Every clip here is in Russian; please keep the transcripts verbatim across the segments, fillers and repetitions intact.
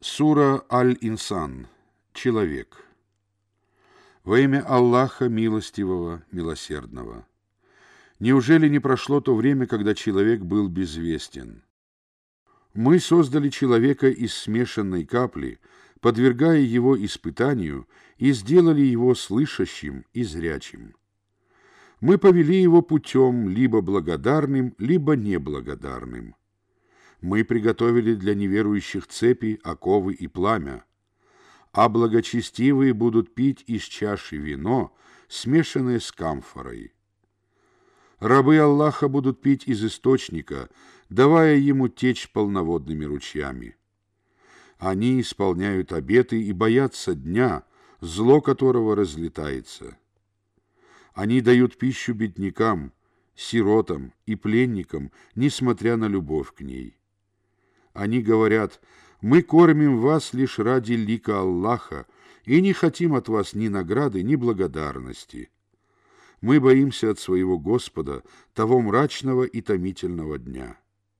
Сура Аль-Инсан. Человек. Во имя Аллаха Милостивого, Милосердного. Неужели не прошло то время, когда человек был безвестен? Мы создали человека из смешанной капли, подвергая его испытанию, и сделали его слышащим и зрячим. Мы повели его путем либо благодарным, либо неблагодарным. Мы приготовили для неверующих цепи, оковы и пламя, а благочестивые будут пить из чаши вино, смешанное с камфорой. Рабы Аллаха будут пить из источника, давая ему течь полноводными ручьями. Они исполняют обеты и боятся дня, зло которого разлетается. Они дают пищу беднякам, сиротам и пленникам, несмотря на любовь к ней. Они говорят: мы кормим вас лишь ради лика Аллаха и не хотим от вас ни награды, ни благодарности. Мы боимся от своего Господа того мрачного и томительного дня.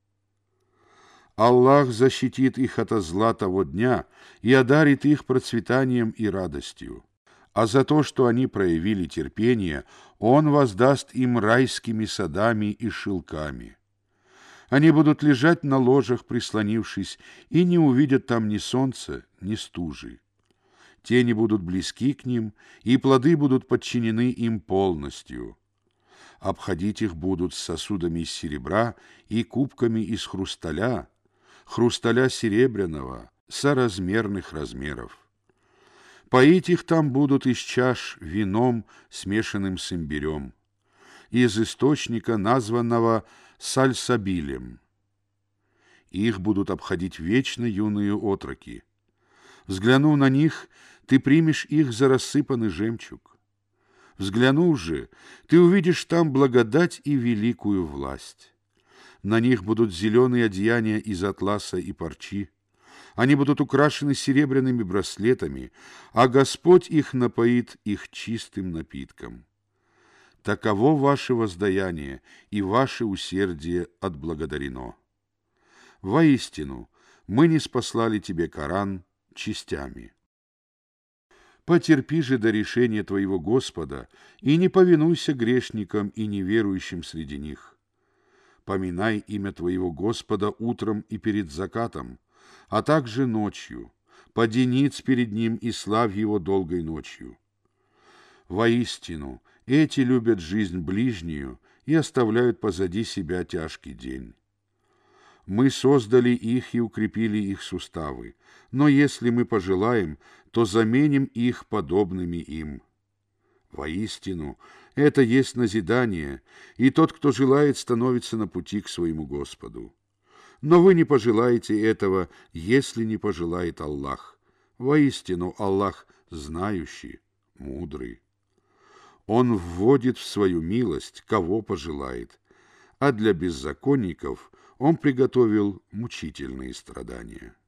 Аллах защитит их ото зла того дня и одарит их процветанием и радостью. А за то, что они проявили терпение, Он воздаст им райскими садами и шелками. Они будут лежать на ложах, прислонившись, и не увидят там ни солнца, ни стужи. Тени будут близки к ним, и плоды будут подчинены им полностью. Обходить их будут с сосудами из серебра и кубками из хрусталя, хрусталя серебряного, соразмерных размеров. Поить их там будут из чаш вином, смешанным с имбирем, из источника, названного Сальсабилем. Их будут обходить вечно юные отроки. Взглянув на них, ты примешь их за рассыпанный жемчуг. Взглянув же, ты увидишь там благодать и великую власть. На них будут зеленые одеяния из атласа и парчи. Они будут украшены серебряными браслетами, а Господь их напоит их чистым напитком. Таково ваше воздаяние, и ваше усердие отблагодарено. Воистину, мы ниспослали тебе Коран частями. Потерпи же до решения твоего Господа, и не повинуйся грешникам и неверующим среди них. Поминай имя твоего Господа утром и перед закатом, а также ночью. Пади ниц перед ним и славь его долгой ночью. Воистину, эти любят жизнь ближнюю и оставляют позади себя тяжкий день. Мы создали их и укрепили их суставы, но если мы пожелаем, то заменим их подобными им. Воистину, это есть назидание, и тот, кто желает, становится на пути к своему Господу. Но вы не пожелаете этого, если не пожелает Аллах. Воистину, Аллах знающий, мудрый. Он вводит в свою милость, кого пожелает, а для беззаконников Он приготовил мучительные страдания.